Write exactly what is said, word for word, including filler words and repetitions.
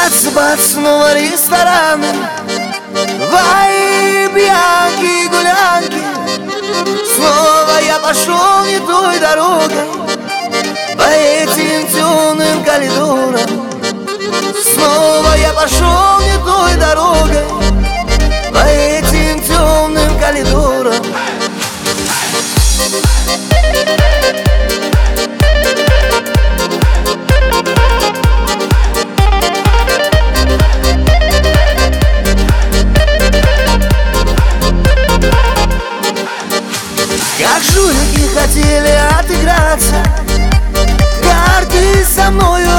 Бац-бац, снова рестораны, вай, пьянки, гулянки. Снова я пошел не той дорогой, по этим темным коридорам. Снова я пошел не той дорогой, по этим темным коридорам. Как жулики хотели отыграться, карты со мною